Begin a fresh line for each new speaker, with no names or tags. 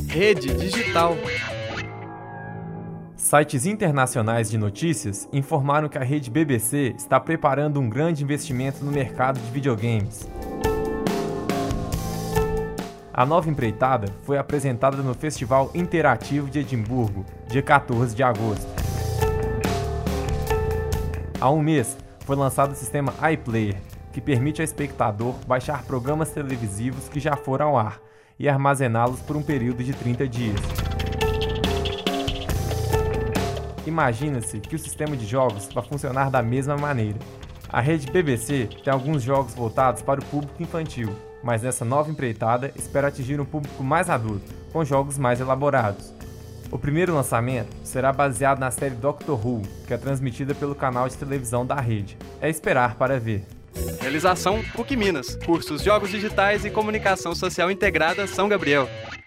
Rede Digital.
Sites internacionais de notícias informaram que a rede BBC está preparando um grande investimento no mercado de videogames. A nova empreitada foi apresentada no Festival Interativo de Edimburgo, dia 14 de agosto. Há um mês, foi lançado o sistema iPlayer, que permite ao espectador baixar programas televisivos que já foram ao ar e armazená-los por um período de 30 dias. Imagina-se que o sistema de jogos vai funcionar da mesma maneira. A rede BBC tem alguns jogos voltados para o público infantil, mas nessa nova empreitada espera atingir um público mais adulto, com jogos mais elaborados. O primeiro lançamento será baseado na série Doctor Who, que é transmitida pelo canal de televisão da rede. É esperar para ver.
Realização PUC Minas. Cursos Jogos Digitais e Comunicação Social Integrada São Gabriel.